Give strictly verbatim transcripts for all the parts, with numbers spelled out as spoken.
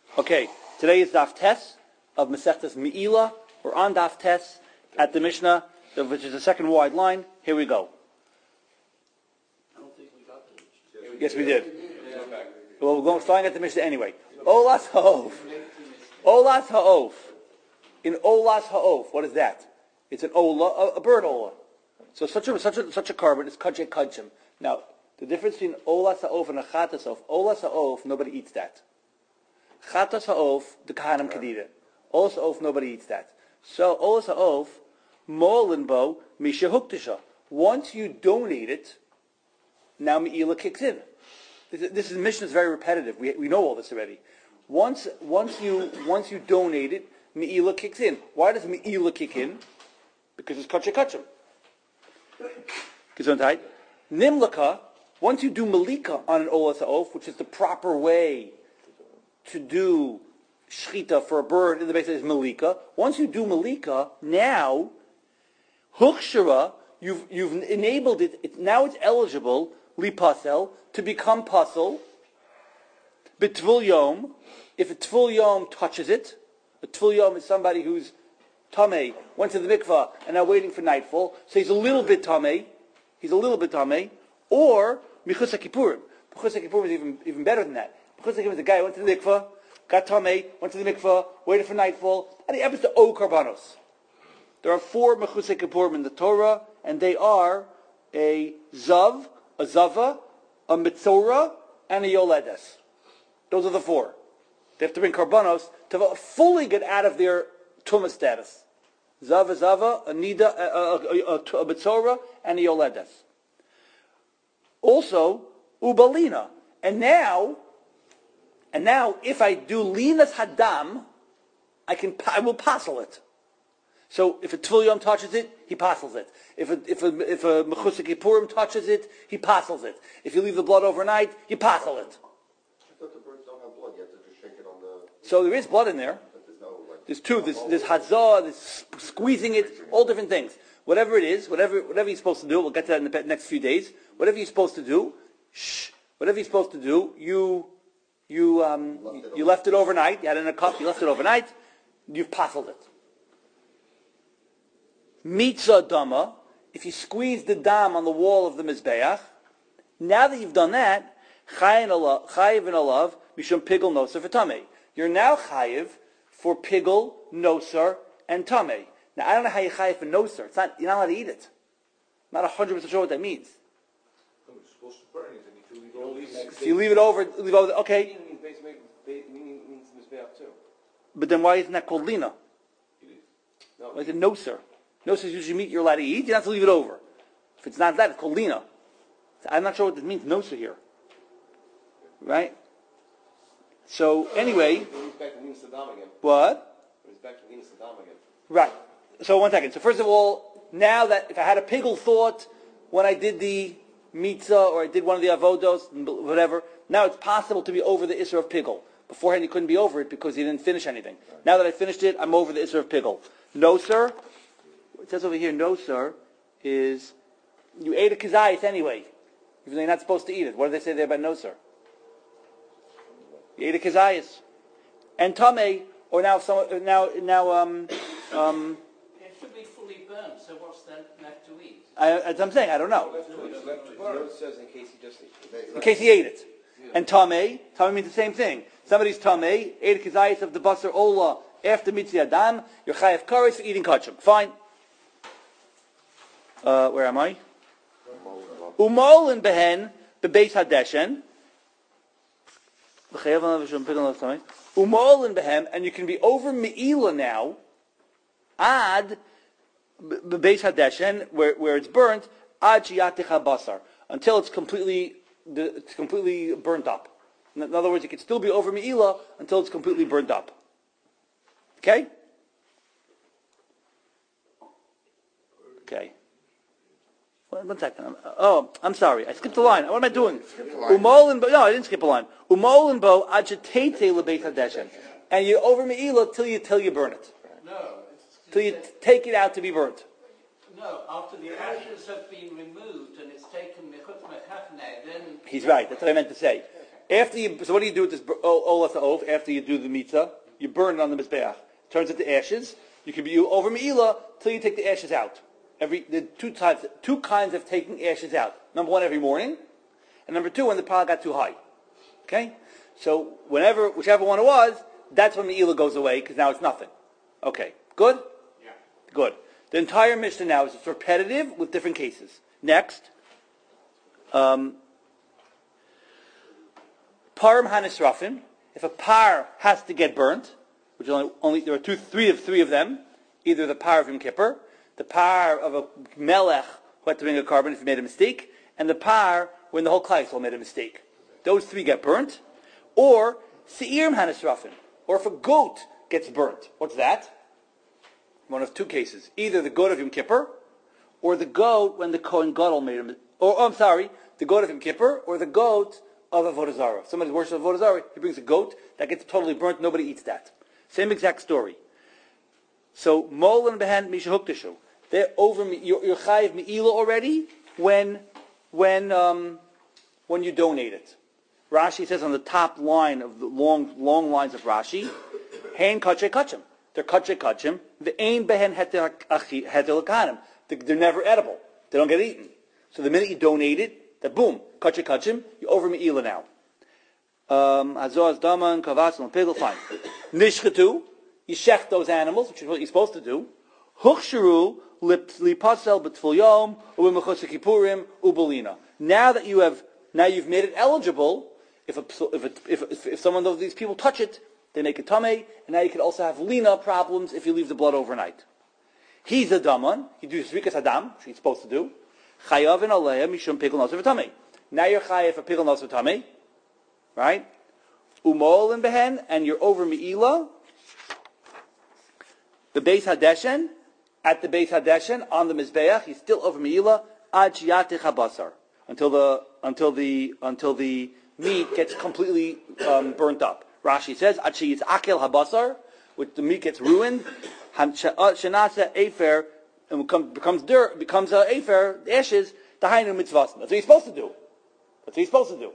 Okay, today is Daf Tes of Masechtas Me'ila. We're on Daf Tes at the Mishnah, which is the second wide line. Here we go. I don't think we got the Yes, we did. Well, we're going starting at the Mishnah anyway. Olas Ha'of. Olas Ha'of. In Olas Ha'of, what is that? It's an Ola, a, a bird Ola. So such a such a such a carbon is Kajay Kajim. Now, the difference between Olas Ha'of and a Chatas Ha'of. Olas Ha'of, nobody eats that. Chatas Ha'of, the Kahanim can eat it. Olas Ha'of, nobody eats that. So Olas Ha'of, Molinbo, Misha Huktisha. Once you donate it, now Me'ila kicks in. This, this is Mishnah is very repetitive. We we know all this already. Once once you once you donate it, Me'ila kicks in. Why does Me'ila kick in? Because it's Kachay Kachim. Gesundheit. Nimlaka, once you do Malika on an Olas Ha'of, which is the proper way to do Shchita for a bird in the base is Malika. Once you do Malika, now, Hukshara, you've, you've enabled it, it, now it's eligible, Li Pasel, to become Pasel, B'Tvul Yom, if a Tvul Yom touches it. A Tvul Yom is somebody who's Tameh, went to the mikvah, and now waiting for nightfall, so he's a little bit Tameh, he's a little bit Tameh, or Mechus HaKippurim. Mechus HaKippurim is even, even better than that. Mechus HaKippurim is a guy who went to the mikvah, got Tameh, went to the mikvah, waited for nightfall, and he happens to owe Karbanos. There are four Mechus HaKippurim in the Torah, and they are a Zav, a Zava, a Mitzorah, and a Yoledes. Those are the four. They have to bring Karbanos to fully get out of their Tumah status. Zava, Zava, a Nida, a, a, a, a, a Mitzorah, and a Yoledes. Also, Ubalina. And now, and now, if I do Linas Hadam, I can, I will passel it. So, if a Tvul Yom touches it, he passels it. If a, if a, if a Mechus HaKippurim touches it, he passels it. If you leave the blood overnight, you passel it. I thought the birds don't have blood. You have to just shake it on the... So there is blood in there. But there's no, like... There's two. There's, there's Hazah, there's squeezing it, all different things. Whatever it is, whatever whatever you're supposed to do, we'll get to that in the next few days. Whatever you're supposed to do, shh, whatever you're supposed to do, you you um you, you left it overnight. You had it in a cup. You left it overnight. You've passed it. Mitzah dama. If you squeeze the dam on the wall of the mizbeach, now that you've done that, chayiv and alav mishum pigel nosar for tamei. You're now chayiv for pigel, nosar, and tamei. Now I don't know how you chayiv for nosar. It's not you're not allowed to eat it. I'm not a hundred percent sure what that means. You're supposed to burn it, and if you leave it over... If you leave it over, leave over. Okay. But then why isn't that called lina? Why is it nosar? Nosar is usually meat you're allowed to eat. You don't have to leave it over. If it's not that, it's called lina. So I'm not sure what this means, nosar here. Right? So anyway, what? Right. So one second. So first of all, now that if I had a pigel thought when I did the mitzah or I did one of the avodos, whatever, now it's possible to be over the isser of pigel. Beforehand, you couldn't be over it because you didn't finish anything. Now that I finished it, I'm over the isser of pigel. No, sir. It says over here, no, sir, is you ate a kazayis anyway, even though you're not supposed to eat it. What do they say there about no, sir? You ate a kazayis. And tamei, or now, some, now, now, um, um, it should be fully burnt, so what's then left to eat? I, as I'm saying, I don't know. It says in case he just... In case he ate it. And tamei, tamei means the same thing. Somebody's tamei, ate a kazayis of the basar ola after mitzvah adam, you're chayav kares for eating kachim. Fine. Uh, where am I? Umolin behen bebeis hadeshen. Umolin behem, and you can be over meila now. Ad bebeis hadeshen, where where it's burnt. Ad shiyaticha basar, until it's completely it's completely burnt up. In other words, it can still be over meila until it's completely burnt up. Okay. Okay. One second. Oh, I'm sorry. I skipped a line. What am I doing? Umolin bo. No, I didn't skip a line. Umolin bo agitate lebeit hadeshen, and you over meila till you till you burn it. No. Till you take it out to be burnt. No. After the ashes have been removed and it's taken mechut mechafne, then. He's right. That's what I meant to say. After you, so what do you do with this olas ha'of? After you do the mitzvah, you burn it on the mizbeach. It turns into ashes. You can be over me'ilah till you take the ashes out. Every the two types, two kinds of taking ashes out. Number one, every morning, and number two, when the pile got too high. Okay, so whenever, whichever one it was, that's when me'ilah goes away because now it's nothing. Okay, good. Yeah. Good. The entire Mishnah now is just repetitive with different cases. Next, um, parim hanisrafim. If a par has to get burnt, which only, only there are two, three of three of them, either the par of Yom Kippur, the par of a melech who had to bring a carbon if he made a mistake, and the par when the whole klal Yisrael made a mistake. Those three get burnt. Or seirim hanisrafim, or if a goat gets burnt. What's that? One of two cases: either the goat of Yom Kippur, or the goat when the Kohen Gadol made a mistake. Or oh, I'm sorry, the goat of Yom Kippur, or the goat of Avodah Zarah. Somebody worships Avodah Zarah, he brings a goat that gets totally burnt. Nobody eats that. Same exact story. So mol and behen misha huktashu. They're over. You're, you're chayiv me'ilah already when when um, when you donate it. Rashi says on the top line of the long long lines of Rashi, hein kachay kachim. They're kachay kachim. The ein behen heter lekanim. They're never edible. They don't get eaten. So the minute you donate it, that boom, kachay kachim, you're over me'ilah now. Um, Azaz daman kavas and pigel, fine. Nishchetu, you shech those animals, which is what you're supposed to do. Huchsharu lipasel b'tful yom u'b'mechutz kippurim u'belina. Now that you have, now you've made it eligible. If a, if, a, if if someone of these people touch it, they make it tamei, and now you can also have lina problems if you leave the blood overnight. He's a daman. You do zrikas adam, which he's supposed to do. Chayavin aleya mishum pigel naser v'tamei. Now you're chayav for pigel naser v'tamei, right? Umol and behen, and you're over me'ilah. The Beis Hadeshen, at the Beis Hadeshen, on the Mizbeach, he's still over me'ilah, ad shiyatich habasar, until the, until the, until the meat gets completely um, burnt up. Rashi says, ad shiyitz akel habasar, which the meat gets ruined, shenasa efer, and becomes dirt, becomes uh, efer, ashes, tahainu mitzvah. That's what he's supposed to do. That's what he's supposed to do.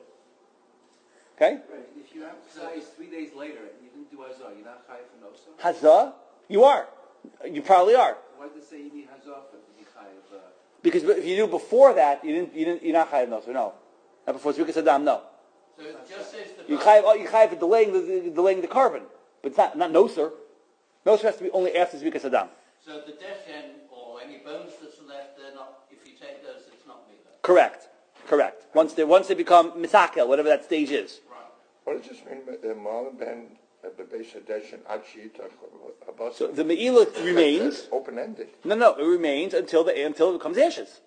Okay? Right. If you emphasize three days later and you didn't do hazah, you're not chayiv for nosa? Hazah? You are. You probably are. Why did they say you need hazah for to be chayiv? Uh... Because if you do before that, you didn't. You didn't. You're not chayiv nosa. No, not before Zrikas Adam. No. So it just says the You chayiv. You chayiv for delaying the delaying the carbon, but it's not not noser. Noser has to be only after Zrikas Adam. So the deshen or any bones that's left, they're not. If you take those, it's not meila. Correct. Correct. Once they once they become misakel, whatever that stage is. What does this mean? Marlon Ben, the Beis Hadeshen, ad shiyitach habasar. So the me'ilah remains open ended. No, no, it remains until the until it becomes ashes.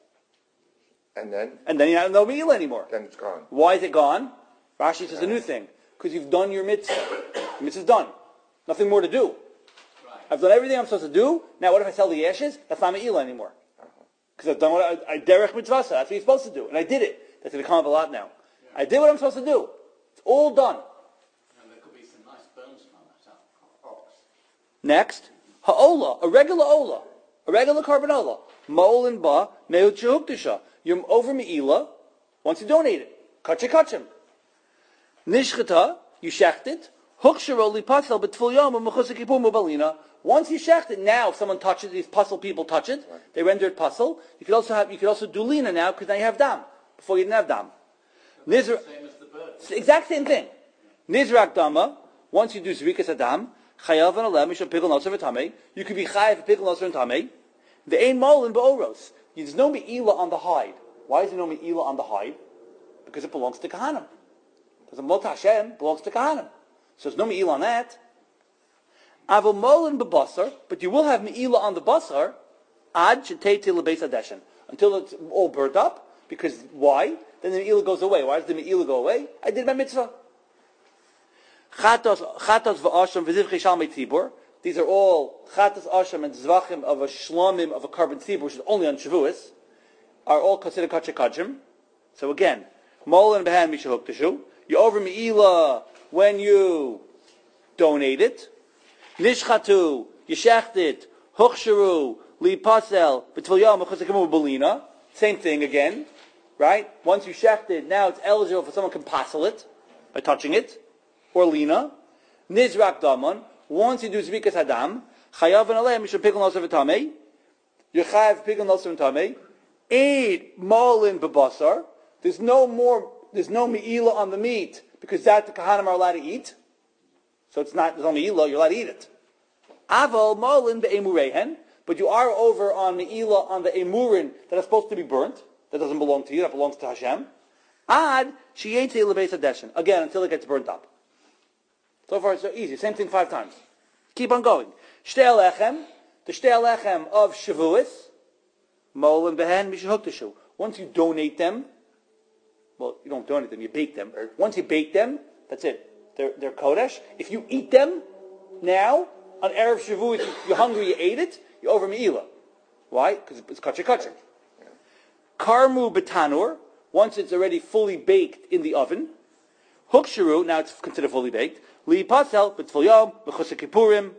And then? And then you have no me'ilah anymore. Then it's gone. Why is it gone? Rashi says a new thing. Because you've done your mitzvah. Your mitzvah's done. Nothing more to do. Right. I've done everything I'm supposed to do. Now what if I sell the ashes? That's not me'ilah anymore. Because I've done what I, I derech mitzvah. That's what you're supposed to do. And I did it. That's going to come up a lot now. Yeah. I did what I'm supposed to do. It's all done. And there could be some nice bones from that ox. Next, ha'ola, a regular ola, a regular carbon ola. Ma'olin ba me'ut shehuktisha. You're over me'ilah once you donate it. Kachim kachim. Nishchata, you shecht it. Huksharo li pasel b'tful yom u'mechusik kipur mubalina. Once you shecht it, now if someone touches, these puzzle people touch it, they render it puzzle. You could also have, you could also do lina now because now you have dam. Before you didn't have dam. Nizra, Same as the bird. exact same thing. Nizrak dama. Once you do zrikas adam, chayav and alem mishum pigel noser v'tamei. You could be chayav pigel noser and tamei. The ein molin ba'oros. There's no me'ilah on the hide. Why is there no me'ilah on the hide? Because it belongs to kahanim. Because the Mot Hashem belongs to kahanim. So there's no me'ilah on that. Avol molin b'basar, but you will have me'ilah on the basar ad shetei til beis hadeshen, until it's all burnt up. Because why? Then the me'ilah goes away. Why does the me'ilah go away? I did my mitzvah. Chatos v'asham v'zivchei shalmei tzibur. These are all chatos asham and zvachim of a shlomim of a carbon tzibur, which is only on Shavuos, are all considered kachim kachim. So again, mol and behan mishahuk teshu. You over me'ilah when you donate it. Nishchatu, you shecht it. Huchsharu, li pasel, b'tvil yom, b'chusakimu b'lina. Same thing again, right? Once you shecht it, now it's eligible for someone can passel it. by touching it, or lina. Nizrak daman. Once you do zrikas hadam, chayav and aleh mishum pikul nosav v'tamei. You chayav pikul nosav v'tamei. Eat molin bebasar. There's no more. There's no meila on the meat because that the kahanim are allowed to eat. So it's not. There's no meila. You're allowed to eat it. Aval molin be'emurehen. But you are over on meila on the emurin that are supposed to be burnt. That doesn't belong to you. That belongs to Hashem. Ad sheyetze lebeis hadeshen. Again, until it gets burnt up. So far, it's so easy. Same thing five times. Keep on going. Shtei lechem, the shtei lechem of Shavuos, molin behen mishahuktashu. Once you donate them, well, you don't donate them, you bake them. Once you bake them, that's it. They're, they're kodesh. If you eat them now, on Erev Shavuos, you're hungry, you ate it, you're over me'ilah. Why? Because it's kachir kachir. Karmu betanur, once it's already fully baked in the oven. Huksharu, now it's considered fully baked. Li pasel, b'tfil yom, b'chusik kippurim.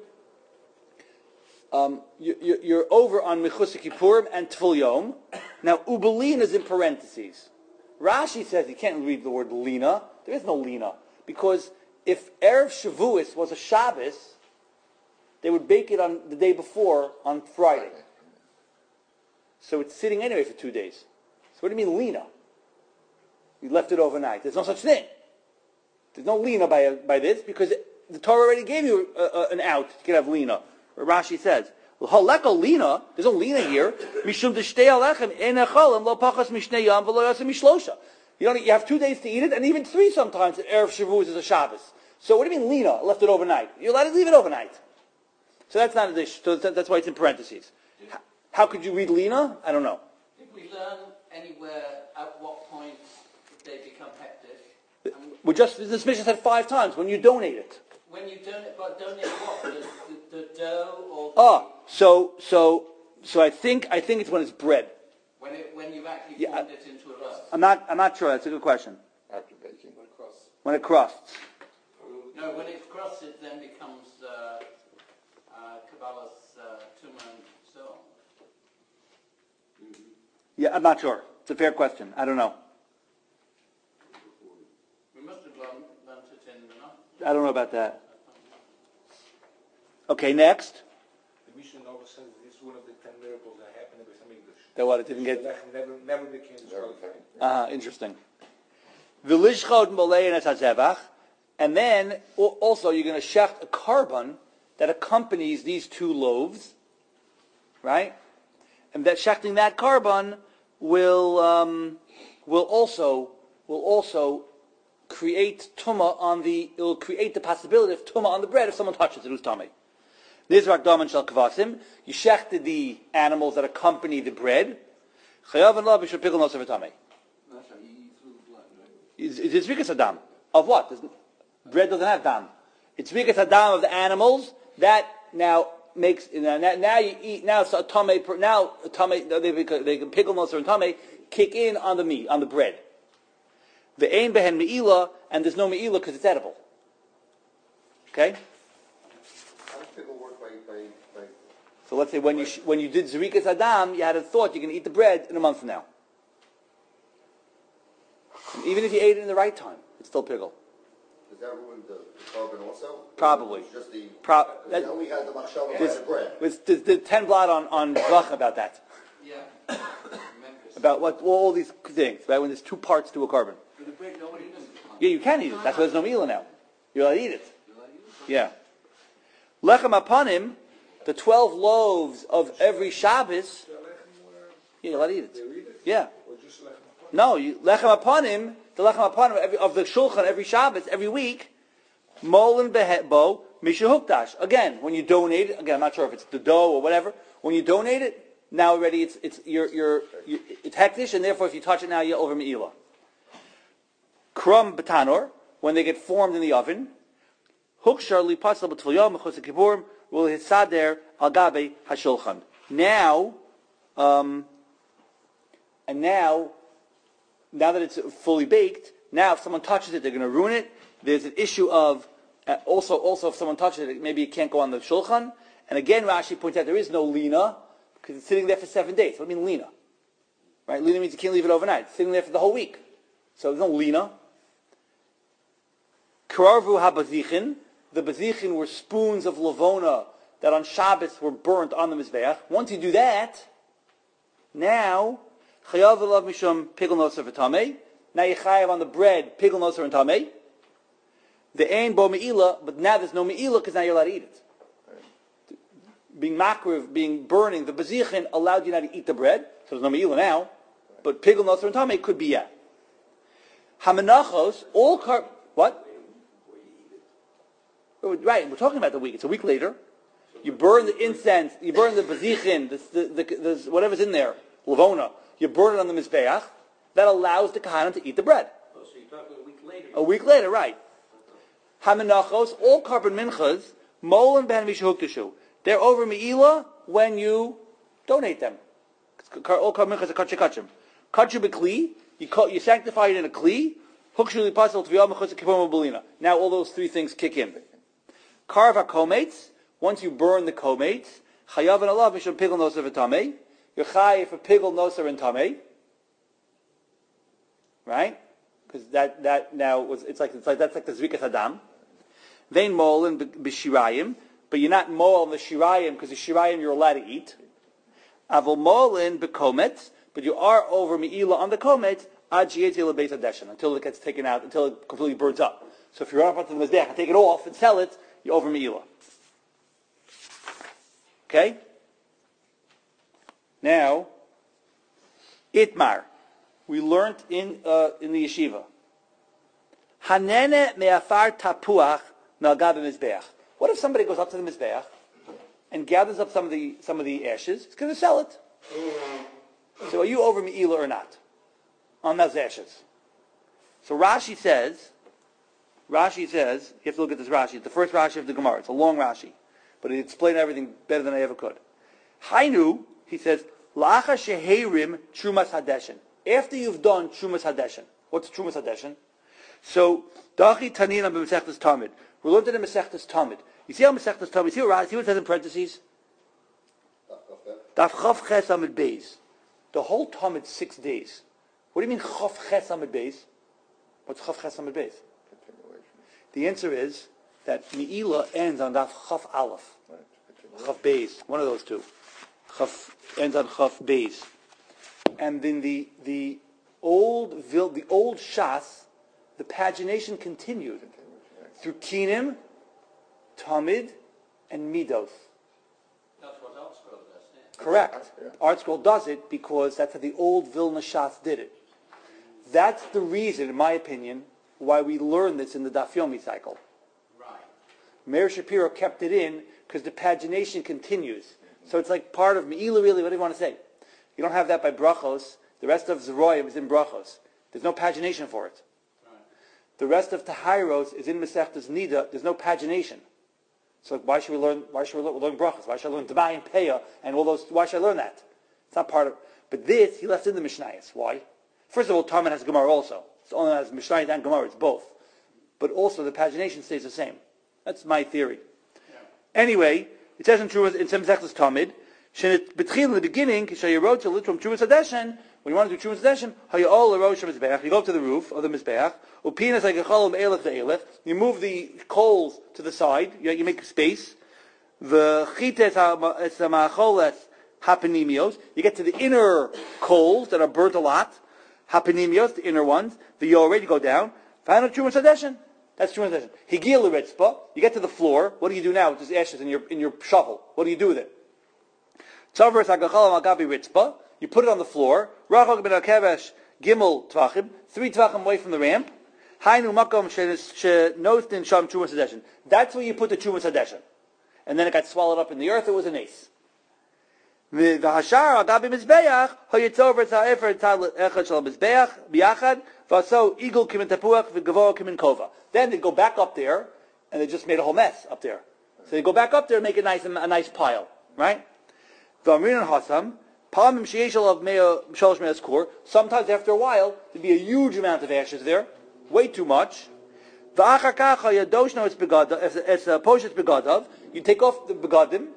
Um, you, you, you're over on Mechusik Kippurim and Tfil Yom. Now, Ubelin is in parentheses. Rashi says you can't read the word Lina. There is no Lina. Because if Erev Shavuos was a Shabbos, they would bake it on the day before, on Friday. So it's sitting anyway for two days. So what do you mean Lina? You left it overnight. There's no such thing. There's no Lina by, by this, because the Torah already gave you a, a, an out. You can have Lina. Rashi says, "Haleka lina." There's no lina here. Mishum deshtei alechem enachalim lo pachas mishnei yam v'lo yasem mishlosha. You don't. You have two days to eat it, and even three sometimes. At Erev Shavuos is a Shabbos. So what do you mean lina? Left it overnight. You're allowed to leave it overnight. So that's not a dish. So that's why it's in parentheses. How could you read lina? I don't know. Did we learn anywhere at what point they become hektish? We just this mission said five times when you donate it. When you donate, but donate what? The, the, the dough or? The, oh, so so so I think I think it's when it's bread. When it when you've actually yeah, formed I, it into a loaf. I'm not I'm not sure. That's a good question. After baking, when it crusts. When it crusts. No, when it crusts, it then becomes uh, uh, Kabbalah's uh, tumor and so on. Mm-hmm. Yeah, I'm not sure. It's a fair question. I don't know. We must have learned, learned it in the night. I don't know about that. Okay, next. The Mishnah Nova says this is one of the ten miracles that happened with some English. That what, it didn't get... Never, never became disqualified. Ah, uh, interesting. V'lishchod molei and hazevach, and then also you're going to shecht a carbon that accompanies these two loaves, right? And that shechting that carbon will um, will also will also create tumah on the. It will create the possibility of tumah on the bread if someone touches it. Who's tummy? Nizrak daman shel kavasim. You shechted the animals that accompany the bread. Chayav and lav b'shul pikul nosav v'tamei. That's right, you eat through the blood, right? It's, it's zrikas hadam. Of what? There's, bread doesn't have dam. It's zrikas hadam of the animals that now makes now, now you eat now so a tame now a tame they they can pickle nosav and tame kick in on the meat on the bread. The ein behen meila and there's no meila because it's edible. Okay. So let's say when you sh- when you did zrikas hadam, you had a thought you're going to eat the bread in a month from now. And even if you ate it in the right time, it's still pickle. Does that ruin the, the carbon also? Probably. It's just the. Pro- that, we only had the machshava by the bread. There's, there's, there's ten blot on on Blach about that. Yeah. About what all these things, right? When there's two parts to a carbon. But the bread, nobody knows. Yeah, you can eat it. That's why there's no meal now. You're allowed to eat it. Yeah. Lechem apanim, the twelve loaves of every Shabbos. Yeah, you're allowed to eat it. Yeah. No, you, lechem apanim, the lechem apanim every, of the shulchan every Shabbos, every week. Molin behebo mishahukdash. Again, when you donate it, again, I'm not sure if it's the dough or whatever. When you donate it, now already it's it's you're, you're, you're it's hektish, and therefore if you touch it now, you're over me'ilah. Krum betanor, when they get formed in the oven. Hukshar li pasal b'tfil yom mechusik kibburim will hisader al gabe hashulchan. Now, um, and now, now that it's fully baked, now if someone touches it, they're going to ruin it. There's an issue of uh, also also if someone touches it, maybe it can't go on the shulchan. And again, Rashi points out there is no lina because it's sitting there for seven days. What do you mean lina? Right? Lina means you can't leave it overnight. It's sitting there for the whole week, so there's no lina. Kararvu habazichin. The bazichin were spoons of lavona that on Shabbos were burnt on the mizbeach. Once you do that, now chayav elav mishum pigul noser v'tamei. Now you chayav on the bread pigul noser and tamei. The ain bo meila, but now there's no meila because now you're allowed to eat it. Being makriv, being burning, the bazichin allowed you not to eat the bread, so there's no meila now. But pigul noser and tamei could be yeah. Hamanachos all car what? Right, we're talking about the week. It's a week later. You burn the incense, you burn the bazichin, the, the, the, the, whatever's in there, lavona. You burn it on the mizbeach. That allows the kahanim to eat the bread. Oh, so you're talking a week later. A week later, right. Hamanachos, all carbon minchas, mol and ben mishahuktashu. They're over meila when you donate them. All carbon minchas are kachim kachim. Kachim b'kli, you you sanctify it in a kli. Hukshu lipasel tviyah mechutz kipom belina. Now all those three things kick in. Karv hakometz. Once you burn the kometz, chayav and alav mishum pigul noser v'tamei. You're chayav for pigul noser and tamei. Right? Because that, that now was it's like it's like that's like the zrikas hadam. Vein mol and b'shirayim, but you're not mol in the shirayim because the shirayim you're allowed to eat. Avol mol in b'kometz, but you are over meila on the kometz ad sheyetzi lebeis hadeshen until it gets taken out, until it completely burns up. So if you run up onto the mizbeach and take it off and sell it, you're over meila. Okay? Now, Itmar. We learned in uh, in the yeshiva. Hanene me'afar tapuach me'agav mizbeach. What if somebody goes up to the mizbeach and gathers up some of the some of the ashes? He's going to sell it. So are you over me'ila or not on those ashes? So Rashi says, Rashi says, you have to look at this Rashi. It's the first Rashi of the Gemara. It's a long Rashi, but it explained everything better than I ever could. Hainu, he says, Lacha sheherim trumas hadeshin. After you've done Trumas Hadeshin. What's Trumas Hadeshin? So, Dachi Tanina b'Mesechtes Tamid. We learned it in Mesechtes Tamid. You see how Mesechtes Tamid, you see what, see what it says in parentheses? Daf Chav Ches Amid Beis. The whole Tamid six days. What do you mean Chav Ches Amid Beis? What's Chav Ches Amid Beis? The answer is that Me'ila ends on Daf Chav Aleph. Chav Beis. One of those two. Chav ends on Chav Beis. And then the the old the old Shas, the pagination continued through Kinim, Tamid, and Midos. That's what Art Scroll does, yeah. Correct. Art Scroll does it because that's how the old Vilna Shas did it. That's the reason, in my opinion, why we learn this in the Daf Yomi cycle. Right. Meir Shapiro kept it in because the pagination continues. So it's like part of Me'ila, really, what do you want to say? You don't have that by brachos. The rest of Zeroyim is in brachos. There's no pagination for it. Right. The rest of Tahairos is in Masechtas Nida. There's no pagination. So why should we learn? Why should we learn, learn brachos? Why should I learn Demai and Peah and all those? Why should I learn that? It's not part of. But this he left in the Mishnayos. Why? First of all, Talmud has Gemara also. It's only has Mishnayos and Gemara. It's both. But also the pagination stays the same. That's my theory. Yeah. Anyway, it says in True in Masechtas Talmud. In the beginning, when you want to do Trumas Hadeshin, you go up to the roof of the Mizbeach, you move the coals to the side, you make space, you get to the inner coals that are burnt a lot, the inner ones, the already go down, final Trumas Hadeshin. That's Trumas Hadeshin. Higil Ritzpah, you get to the floor, what do you do now with these ashes in your in your shovel? What do you do with it? You put it on the floor. Gimel tvachim, three tvachim away from the ramp. That's where you put the Trumas Hadeshin. And then it got swallowed up in the earth. It was an ace. Then they go back up there, and they just made a whole mess up there. So they go back up there and make a nice, a nice pile, right? Sometimes after a while, there'd be a huge amount of ashes there, way too much. You take off the begadim,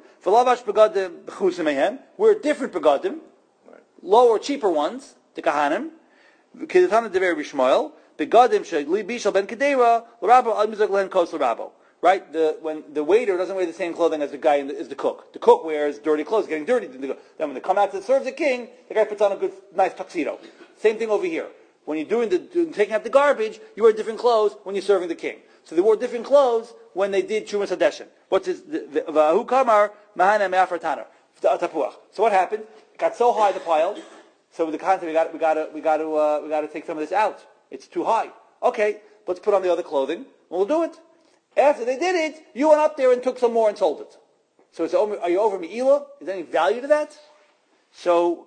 we're different begadim, lower, cheaper ones, the kahanim, begadim sheli bishal ben kedera l'rabo al mizak lehen kos l'rabo. Right? The when the waiter doesn't wear the same clothing as the guy in the, as the cook. The cook wears dirty clothes, getting dirty. Then when they come out to serve the king, the guy puts on a good, nice tuxedo. Same thing over here. When you're doing the doing, taking out the garbage, you wear different clothes when you're serving the king. So they wore different clothes when they did Trumas Hadeshin. What's this? Vahu kamar mahana me'afar tanar tapuach. So what happened? It got so high the pile. So with the concept, we got we got to we got to uh, we got to take some of this out. It's too high. Okay, let's put on the other clothing. We'll do it. After they did it, you went up there and took some more and sold it. So it's over, are you over Me'ila? Is there any value to that? So,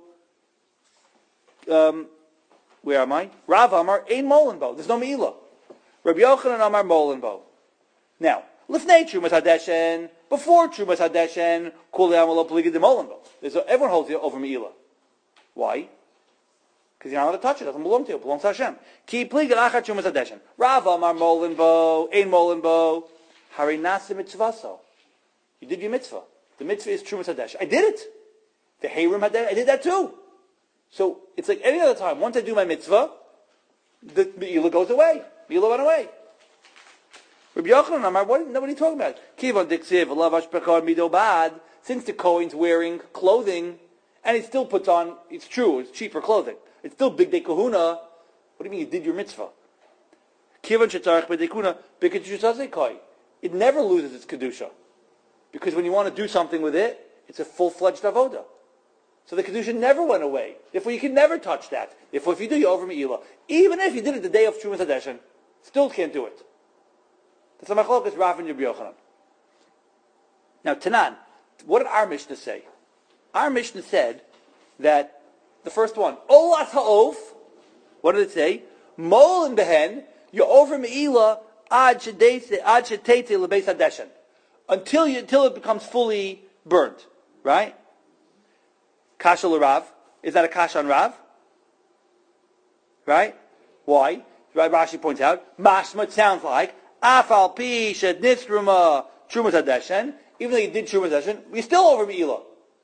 um, where am I? Rav Amar, Ein Molenbo. There's no Me'ila. Rabbi Yochanan Amar Molenbo. Now, Lifnei Trumas Hadeshen, before Trumas Hadeshen, Kuli Amalo Pligid de Molenbo. Everyone holds it over Me'ila. Why? Because you're not allowed to touch it. It doesn't belong to you. It belongs to Hashem. Ki Pligid Achar Trumas Hadeshen. Rav Amar Molenbo, Ein Molenbo. Hari Nasa Mitzvaso. You did your mitzvah. The mitzvah is Trumas Hadesh. I did it. The Hayrim Hadesh, I did that too. So it's like any other time. Once I do my mitzvah, the Me'ila goes away. Me'ila went away. Rabbi Yochanan Amar, what, what are you talking about? Kivon diksiv lavash pekar midobad. Since the Kohen's wearing clothing, and he still puts on, it's true, it's cheaper clothing. It's still big day kahuna. What do you mean you did your mitzvah? Kivon shetarach b'dekuna b'kedusha. It never loses its kedusha. Because when you want to do something with it, it's a full-fledged avoda. So the kedusha never went away. Therefore, you can never touch that. Therefore, if you do, you're over Me'ila. Even if you did it the day of Trumas Hadeshen, still can't do it. That's a machlokes Rav and Rabbi Yochanan. Now, Tanan, what did our Mishnah say? Our Mishnah said that the first one, Olas ha'of, what did it say? Mol and behen, you're over Me'ila ad sheteitze lebeis Hadeshen. Until you, until it becomes fully burnt, right? Kasha l'Rav. Is that a kasha on Rav? Right? Why? Rashi points out, mashma, it sounds like, afal pi shed nisruma trumas hadeshen, even though you did trumas hadeshen, we're still over Me'ila.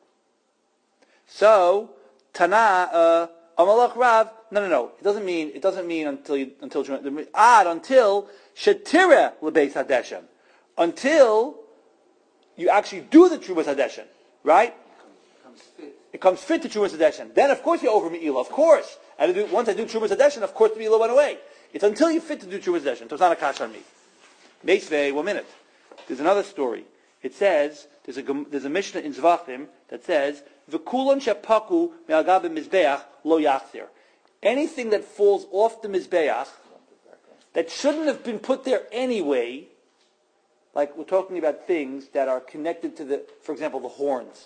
So, Tana, uh, Amalach Rav, no, no, no, it doesn't mean, it doesn't mean until you, until, ad, until shetira lebeis hadeshen. Until you actually do the Trumas Hadeshen, right? It comes fit. It comes fit to Trumas Hadeshen. Then, of course, you're over Me'ila, of course. And I do, once I do Trumas Hadeshen, of course, the Me'ila went away. It's until you fit to do Trumas Hadeshen. So it's not a kash on me. Meisvei, one minute. There's another story. It says, there's a, there's a Mishnah in Zvachim that says, V'kulon shepaku me'agabe mizbeach lo yachzir. Anything that falls off the mizbeach, that shouldn't have been put there anyway, like we're talking about things that are connected to the, for example, the horns.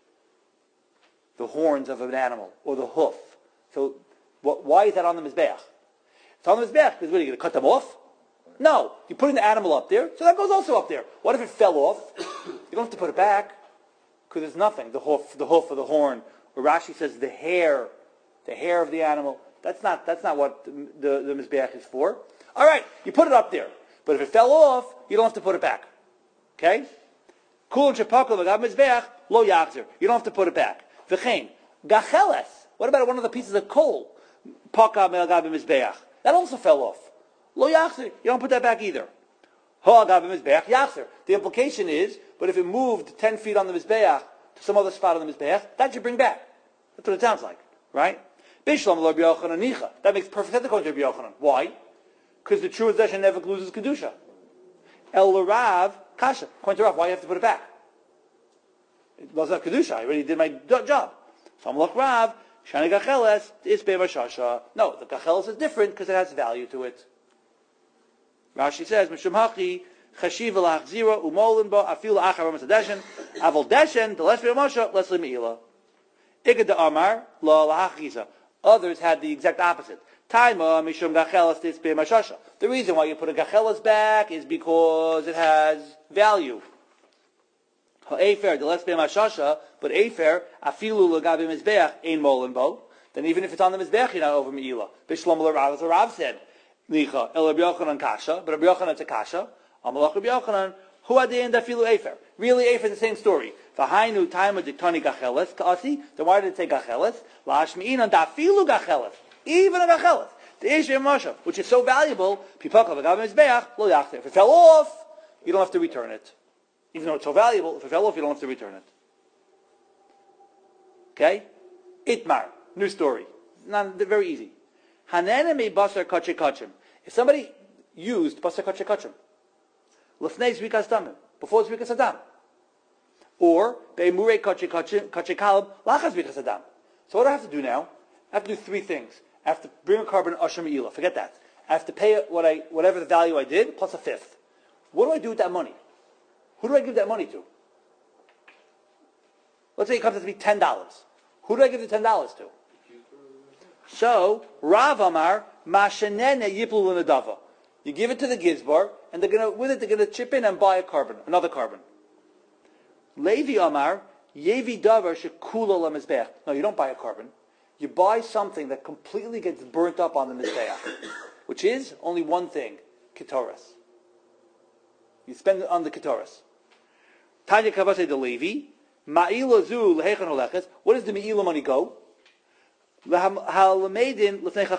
The horns of an animal, or the hoof. So, what, why is that on the Mizbeach? It's on the Mizbeach, because what, are you going to cut them off? No. You're putting the animal up there, so that goes also up there. What if it fell off? You don't have to put it back, because there's nothing. The hoof, the hoof or the horn. Or Rashi says the hair, the hair of the animal. That's not, that's not what the, the, the Mizbeach is for. All right, you put it up there. But if it fell off, you don't have to put it back. Okay? Kulon shepakol v'gab mizbeach lo yachzir. You don't have to put it back. V'chein gacheles. What about one of the pieces of coal? Pakah me'agab mizbeach. That also fell off. Lo yachzir. You don't put that back either. Ho agab mizbeach yachzir. The implication is, but if it moved ten feet on the mizbeach to some other spot on the mizbeach, that you bring back. That's what it sounds like, right? Bishlam lo Rabbi Yochanan nicha. That makes perfect sense according to Rabbi Yochanan. Why? Because the true possession never loses kedusha. El Rav kasha. According to Rav, why do you have to put it back? It doesn't have kedusha. I already did my do- job. So I'm like Rav. Shani gacheles is bevashasha. No, the gacheles is different because it has value to it. Rashi says mishum hachi chashiv lachzira umolin bo afil achar masadeshen aval deshen the less bemasha less lemeila. Igad de amar la lahachiza. Others had the exact opposite. Taima mishum gachelas tis b'mashasha. The reason why you put a gachelas back is because it has value. Ha'efer the less b'mashasha, but efer afilu lagabi mizbeach ein molin bo. Then even if it's on the mizbeach, you're not over meila. Bishlam l'Rav, as the Rav said, nicha el Rabbi Yochanan kasha, but Rabbi Yochanan it's a kasha. Amalach Rabbi Yochanan hu adein dafilu efer. Really, efer is the same story. V'hainu taima diktani gachelas kaasi. Then why did it say gachelas? Lashmi'inan dafilu gachelas. Even a gachelas. The Eisha Masha, which is so valuable, if it fell off, you don't have to return it. Even though it's so valuable, if it fell off, you don't have to return it. Okay? Itmar, new story. Not very easy. Hanenemi basar kache kachim. If somebody used basar kache kachim, lefnei zrikas damim, before zrikas adam, or be'emurei kache kache kalb lachas zrikas adam. So what do I have to do now? I have to do three things. I have to bring a carbon asham ilah. Forget that. I have to pay what I whatever the value I did plus a fifth. What do I do with that money? Who do I give that money to? Let's say it comes to me ten dollars. Who do I give the ten dollars to? So Rav Amar Mashenene Yiplu L'Nadava. You give it to the Gizbar, and they're gonna with it they're gonna chip in and buy a carbon, another carbon. Levi Amar Yevi Davar Shekula LaMizbeach. No, you don't buy a carbon. You buy something that completely gets burnt up on the Mizbeach, which is only one thing: Ketoras. You spend it on the Ketoras. Tanya Kavase de Levi Ma'ila Zu Lehechan Holechas. Where does the Me'ila money go? Something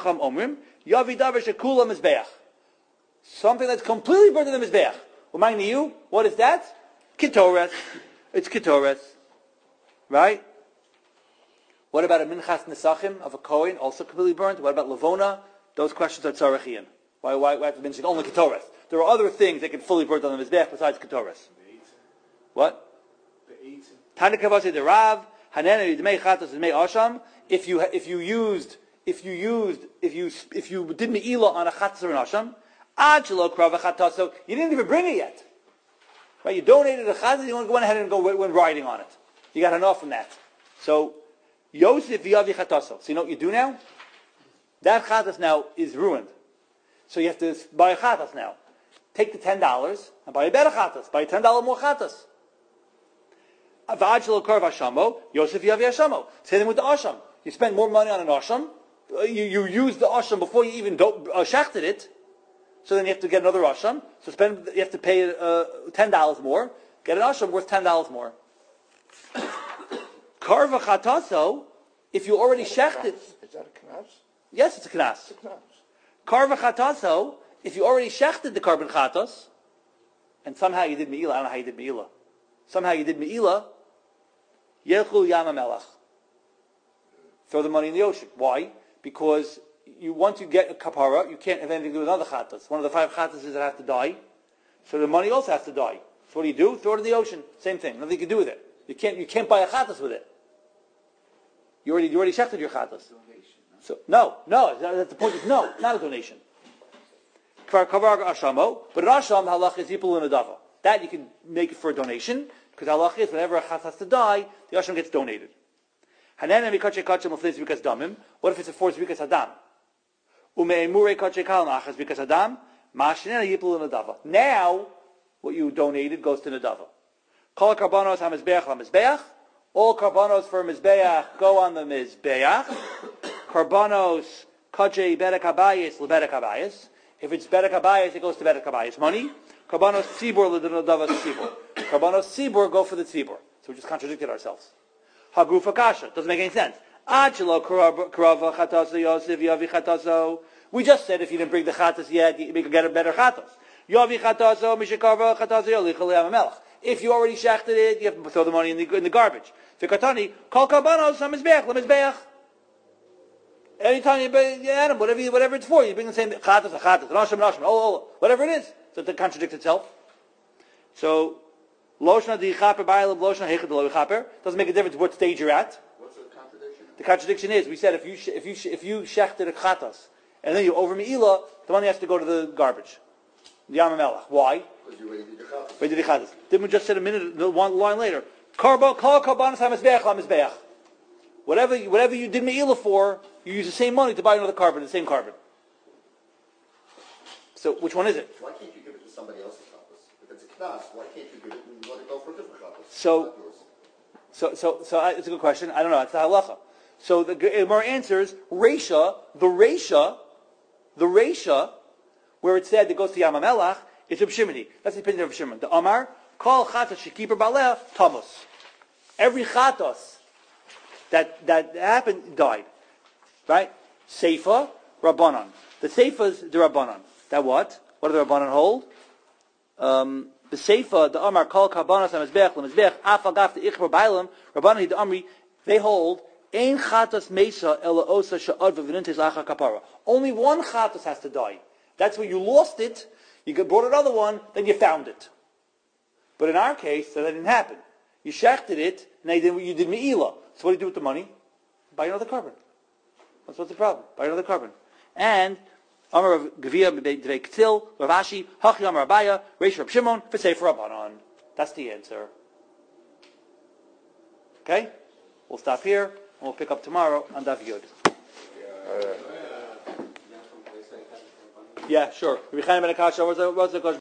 that's completely burnt in the Mizbeach. Remind you, what is that? Ketoras. It's Ketoras. Right? What about a Minchas Nesachim of a Kohen, also completely burnt? What about Lavona? Those questions are Tzarachian. Why, why, why have to mention only Ketoras? There are other things that can fully burn on the Mizbeach besides Ketoras. What? Tana Kavase de Rav, Hanena Yidmei Chatas Yidmei Asham. If you if you used if you used if you if you did meila on a chatas or an asham, achelo krava chataso, you didn't even bring it yet, right? You donated a chatas, you want to go ahead and go when riding on it. You got enough from that. So Yosef v'yavi chataso. So you know what you do now? That chatas now is ruined. So you have to buy a chatas now. Take the ten dollars and buy a better chatas. Buy a ten dollar more chatas. V'achelo krava shamo, Yosef v'yavi hashamo. Same with the asham. You spend more money on an asham. Uh, you, you use the asham before you even do, uh, shechted it. So then you have to get another asham. So spend. You have to pay uh, ten dollars more. Get an asham worth ten dollars more. Karva chataso. If you already shechted. Is that a knas? Yes, it's a knas. It's a knas. Karva chataso. If you already shechted the carbon chatas, and somehow you did meila. I don't know how you did meila. Somehow you did meila. Yelchu Yam HaMelech. Throw the money in the ocean. Why? Because you once you get a kapara, you can't have anything to do with other chatas. One of the five chatas is that have to die. So the money also has to die. So what do you do? Throw it in the ocean. Same thing. Nothing you can do with it. You can't you can't buy a chatas with it. You already you already shechted your chatas. So no, no, that's the point is no, not a donation. Kvar kavar ashamo, but an asham halach is yipul in a dava. That you can make it for a donation, because halach is whenever a chatas has to die, the asham gets donated. What if it's a four zrikas adam? Now, what you donated goes to Nadava. All karbanos for Mizbeach go on the Mizbeach. Karbanos kache bedek habayis lebedek habayis. If it's bedek habayis, it goes to bedek habayis money. Karbanos tzibur le'Nadava tzibur. Karbanos tzibur go for the tzibur. So we just contradicted ourselves. Hagufa kasha. Doesn't make any sense. We just said if you didn't bring the chatas yet, you can get a better chatas. If you already shechted it, you have to throw the money in the, in the garbage. Anytime you bring the animal, whatever, you, whatever it's for, you bring the same chatas, a chatas, an asham, an asham, oh, oh, whatever it is. So it contradicts itself. So, Loshna di chaper ba'alav loshna hechad lo chaper doesn't make a difference what stage you're at. What's the contradiction? The contradiction is we said if you if you if you shechted a chatas and then you over meila, the money has to go to the garbage, the Yam HaMelech. Why? Because you already did your chatas. We did the chatas. Didn't we just said a minute, one line later? Karbo kol karbanos hamizbeach lamizbeach. Whatever whatever you did meila for, you use the same money to buy another carbon, the same carbon. So which one is it? Why can't you give it to somebody else's chatas? If it's a knas, why can't you give it and let it go for a different chatas? So, so, so, so I, it's a good question. I don't know. It's the halacha. So the Gemara answers Reisha, the Reisha, the Reisha, where it said it goes to Yam HaMelech, it's Reb Shimoni. That's the opinion of Reb Shimon. The Amar, Kol Chatas Shekiper Baleh Tamus. Every Chatas that that happened died, right? Seifa, Rabbanan. The Seifas, the Rabbanan. That what? What do the Rabbanan hold? Um, the Seifa, the Amar, Kol Karbanas, HaMizbech, LeMizbech, Afagaf, the Ichbar Bailam, Rabbanan, the Amri, they hold, Ein Chatas Mesa, Ela Osa, Sha'ad, V'Vinentes, Acha Kapara. Only one Chatas has to die. That's where you lost it, you brought another one, then you found it. But in our case, that didn't happen. You shechted it, and you did, you did Me'ilah. So what do you do with the money? Buy another carbon. That's what's the problem. Buy another carbon. And Amar of Gavia Dvei Ktil, Rav Ashi, Hachi Amar Abaya, Reish Rab Shimon, for Sefer Rabbanon. That's the answer. Okay? We'll stop here, and we'll pick up tomorrow on Daf Yud. Yeah, sure.